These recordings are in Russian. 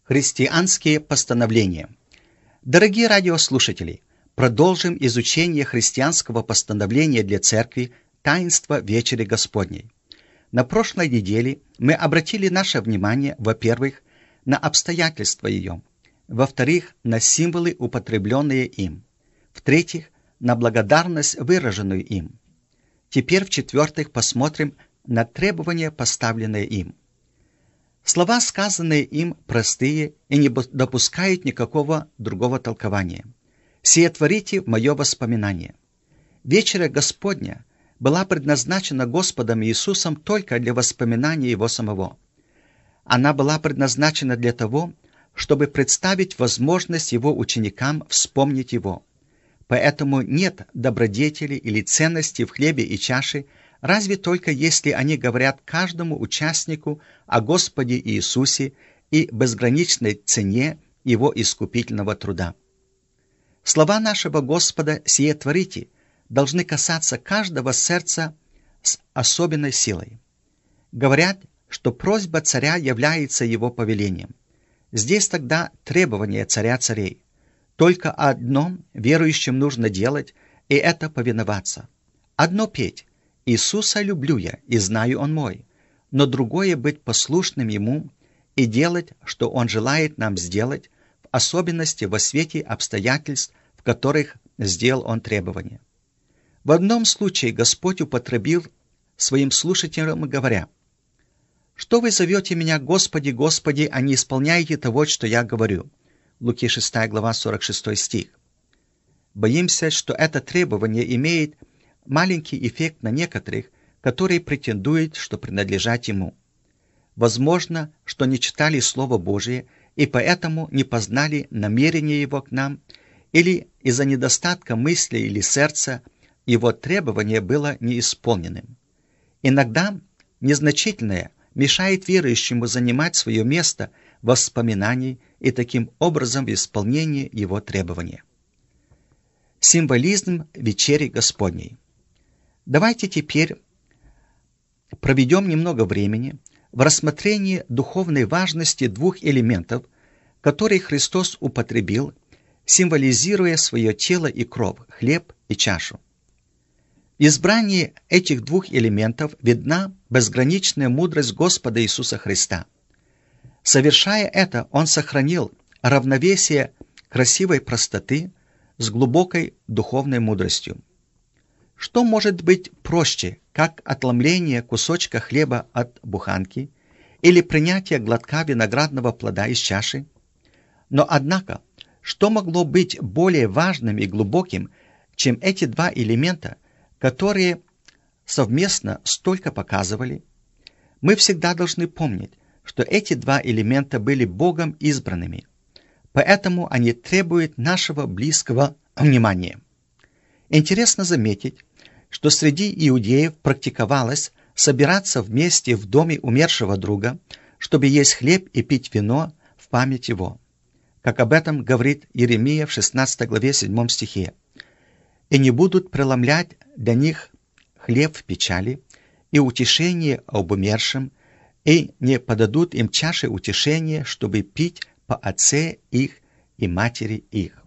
Христианские постановления. Дорогие радиослушатели, продолжим изучение христианского постановления для Церкви «Таинство Вечери Господней». На прошлой неделе мы обратили наше внимание, во-первых, на обстоятельства ее, во-вторых, на символы, употребленные им, в-третьих, на благодарность, выраженную им. Теперь, в-четвертых, посмотрим на требования, поставленные им. Слова, сказанные им, простые и не допускают никакого другого толкования. «Сие творите в мое воспоминание». Вечеря Господня была предназначена Господом Иисусом только для воспоминания Его самого. Она была предназначена для того, чтобы представить возможность Его ученикам вспомнить Его. Поэтому нет добродетели или ценности в хлебе и чаше, разве только если они говорят каждому участнику о Господе Иисусе и безграничной цене Его искупительного труда. Слова нашего Господа «сие творите» должны касаться каждого сердца с особенной силой. Говорят, что просьба царя является его повелением. Здесь тогда требование царя царей. Только одно верующим нужно делать, и это повиноваться. Одно петь «Иисуса люблю я, и знаю Он мой», но другое быть послушным Ему и делать, что Он желает нам сделать, в особенности во свете обстоятельств, в которых сделал Он требования. В одном случае Господь употребил своим слушателям, говоря: «Что вы зовете меня, Господи, Господи, а не исполняете того, что я говорю?» Луки 6 глава 46 стих. Боимся, что это требование имеет маленький эффект на некоторых, которые претендуют, что принадлежат Ему. Возможно, что не читали Слово Божие и поэтому не познали намерение Его к нам, или из-за недостатка мысли или сердца Его требование было неисполненным. Иногда незначительное мешает верующему занимать свое место в воспоминании и таким образом в исполнении Его требования. Символизм вечери Господней. Давайте теперь проведем немного времени в рассмотрении духовной важности двух элементов, которые Христос употребил, символизируя свое тело и кровь, хлеб и чашу. В избрании этих двух элементов видна безграничная мудрость Господа Иисуса Христа. Совершая это, Он сохранил равновесие красивой простоты с глубокой духовной мудростью. Что может быть проще, как отломление кусочка хлеба от буханки или принятие глотка виноградного плода из чаши? Но, однако, что могло быть более важным и глубоким, чем эти два элемента, которые совместно столько показывали? Мы всегда должны помнить, что эти два элемента были Богом избранными, поэтому они требуют нашего близкого внимания. Интересно заметить, что среди иудеев практиковалось собираться вместе в доме умершего друга, чтобы есть хлеб и пить вино в память его, как об этом говорит Иеремия в 16 главе 7 стихе. «И не будут преломлять для них хлеб в печали и утешение об умершем, и не подадут им чаши утешения, чтобы пить по отце их и матери их».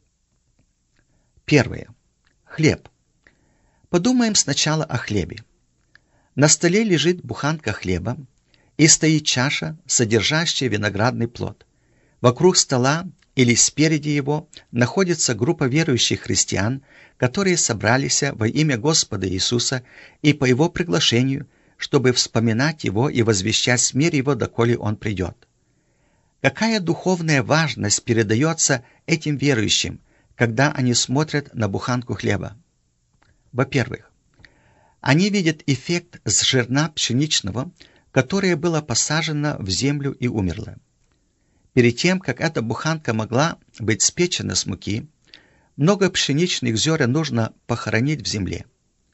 Первое. Хлеб. Подумаем сначала о хлебе. На столе лежит буханка хлеба, и стоит чаша, содержащая виноградный плод. Вокруг стола или спереди его находится группа верующих христиан, которые собрались во имя Господа Иисуса и по Его приглашению, чтобы вспоминать Его и возвещать мир Его, доколе Он придет. Какая духовная важность передается этим верующим, когда они смотрят на буханку хлеба? Во-первых, они видят эффект с зерна пшеничного, которое было посажено в землю и умерло. Перед тем, как эта буханка могла быть спечена с муки, много пшеничных зерен нужно похоронить в земле.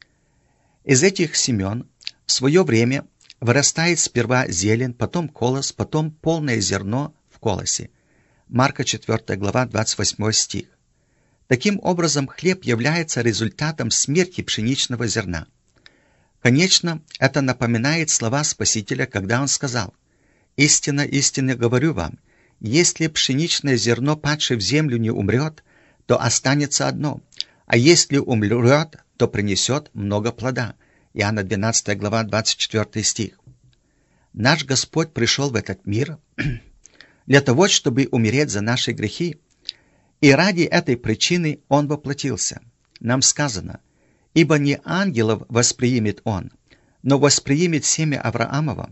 Из этих семян в свое время вырастает сперва зелень, потом колос, потом полное зерно в колосе. Марка 4 глава 28 стих. Таким образом, хлеб является результатом смерти пшеничного зерна. Конечно, это напоминает слова Спасителя, когда Он сказал: «Истинно, истинно говорю вам, если пшеничное зерно, падшее в землю, не умрет, то останется одно, а если умрет, то принесет много плода». Иоанна 12 глава, 24 стих. Наш Господь пришел в этот мир для того, чтобы умереть за наши грехи, и ради этой причины Он воплотился. Нам сказано: «Ибо не ангелов восприимет Он, но восприимет семя Авраамова».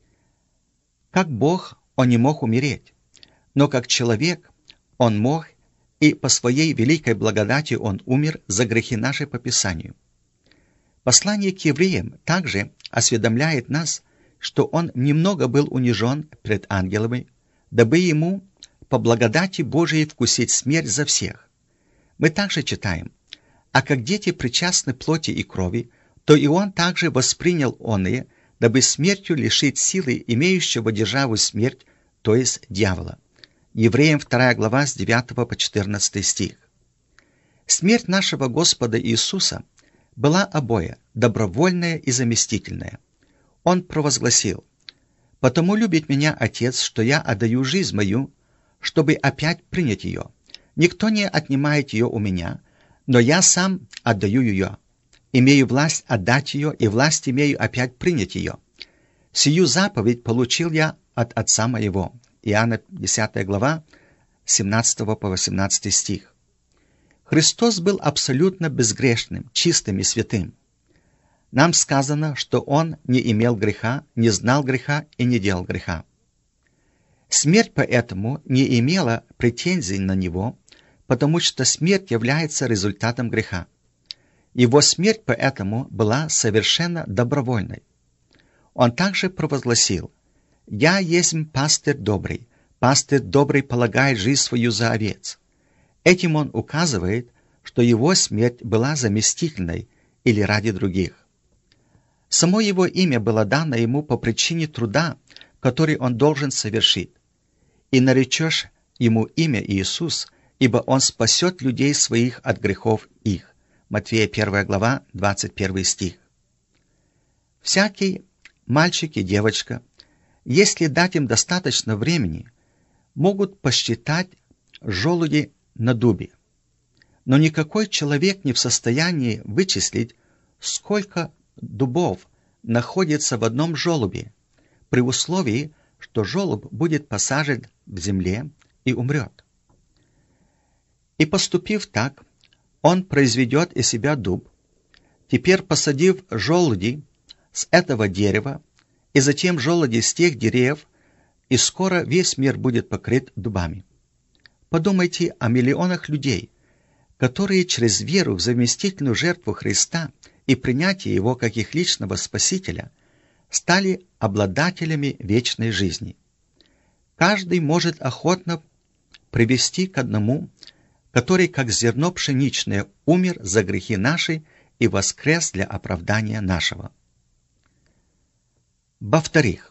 Как Бог Он не мог умереть, но как человек Он мог, и по Своей великой благодати Он умер за грехи наши по Писанию. Послание к евреям также осведомляет нас, что Он немного был унижен пред ангелами, дабы Ему по благодати Божией вкусить смерть за всех. Мы также читаем: «А как дети причастны плоти и крови, то и Он также воспринял оные, дабы смертью лишить силы имеющего державу смерть, то есть дьявола». Евреям 2 глава с 9 по 14 стих. Смерть нашего Господа Иисуса была обоя, добровольная и заместительная. Он провозгласил: «Потому любит меня Отец, что я отдаю жизнь мою, чтобы опять принять ее. Никто не отнимает ее у меня, но я сам отдаю ее. Имею власть отдать ее, и власть имею опять принять ее. Сию заповедь получил я от Отца моего». Иоанна 10 глава, 17 по 18 стих. Христос был абсолютно безгрешным, чистым и святым. Нам сказано, что Он не имел греха, не знал греха и не делал греха. Смерть поэтому не имела претензий на Него, потому что смерть является результатом греха. Его смерть поэтому была совершенно добровольной. Он также провозгласил: «Я есть пастырь добрый полагает жизнь свою за овец». Этим он указывает, что его смерть была заместительной или ради других. Само его имя было дано ему по причине труда, который он должен совершить. «И наречешь ему имя Иисус, ибо он спасет людей своих от грехов их». Матфея 1 глава, 21 стих. Всякий мальчик и девочка, если дать им достаточно времени, могут посчитать желуди на дубе. Но никакой человек не в состоянии вычислить, сколько дубов находится в одном желобе, при условии, что желоб будет посажен в земле и умрет. И поступив так, он произведет из себя дуб. Теперь, посадив желуди с этого дерева, и затем желуди с тех деревьев, и скоро весь мир будет покрыт дубами. Подумайте о миллионах людей, которые через веру в заместительную жертву Христа и принятие Его как их личного Спасителя стали обладателями вечной жизни. Каждый может охотно привести к одному, который, как зерно пшеничное, умер за грехи наши и воскрес для оправдания нашего. Во-вторых,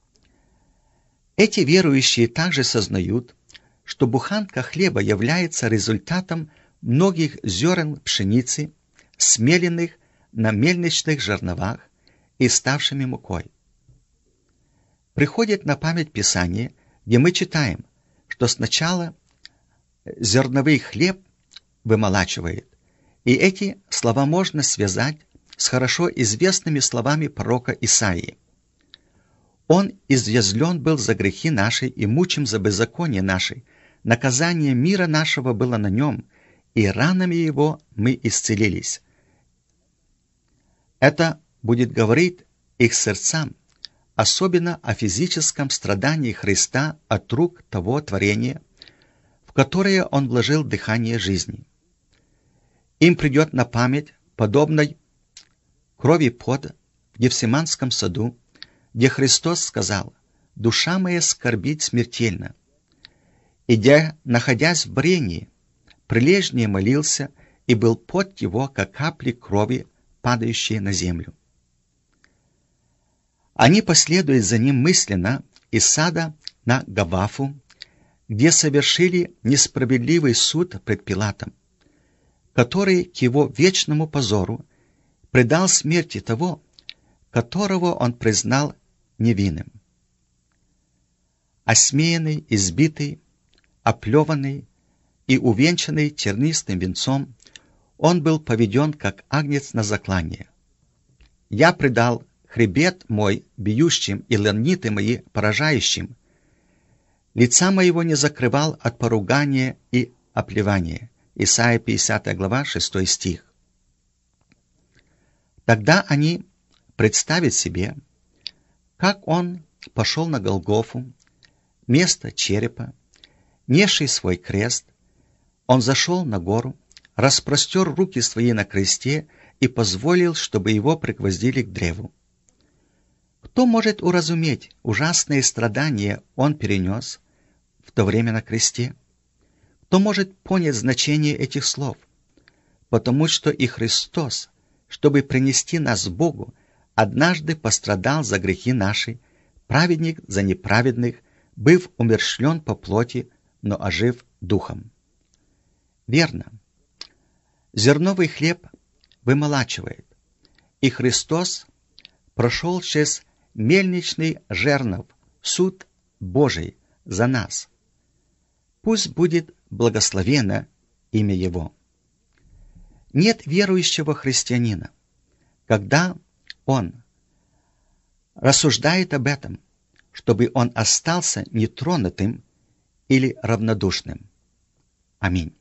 эти верующие также сознают, что буханка хлеба является результатом многих зерен пшеницы, смеленных на мельничных жерновах и ставшими мукой. Приходит на память Писание, где мы читаем, что сначала зерновый хлеб вымолачивает, и эти слова можно связать с хорошо известными словами пророка Исаии. «Он изъязвлен был за грехи наши и мучим за беззаконие наши, наказание мира нашего было на нем, и ранами его мы исцелились». Это будет говорить их сердцам, особенно о физическом страдании Христа от рук того творения, в которое Он вложил дыхание жизни. Им придет на память подобной крови под в Гефсиманском саду, где Христос сказал: «Душа моя скорбит смертельно», и где, находясь в брении, прилежнее молился, и был пот его, как капли крови, падающие на землю. Они последуют за ним мысленно из сада на Гавафу, где совершили несправедливый суд пред Пилатом, который к его вечному позору предал смерти того, которого он признал невинным. осмеянный, избитый, оплеванный и увенчанный тернистым венцом, он был поведен, как агнец на заклание. «Я предал хребет мой бьющим и ланиты мои поражающим. Лица моего не закрывал от поругания и оплевания». Исайя 50 глава, 6 стих. Тогда они представят себе, как он пошел на Голгофу, место черепа, несший свой крест, он зашел на гору, распростер руки свои на кресте и позволил, чтобы его пригвоздили к древу. Кто может уразуметь ужасные страдания он перенес в то время на кресте? Кто может понять значение этих слов? Потому что и Христос, чтобы принести нас к Богу, однажды пострадал за грехи наши, праведник за неправедных, быв умерщвлен по плоти, но ожив духом. Верно. Зерновый хлеб вымолачивает, и Христос прошел через мельничный жернов, суд Божий за нас. Пусть будет благословено имя Его. Нет верующего христианина, когда он рассуждает об этом, чтобы он остался нетронутым или равнодушным. Аминь.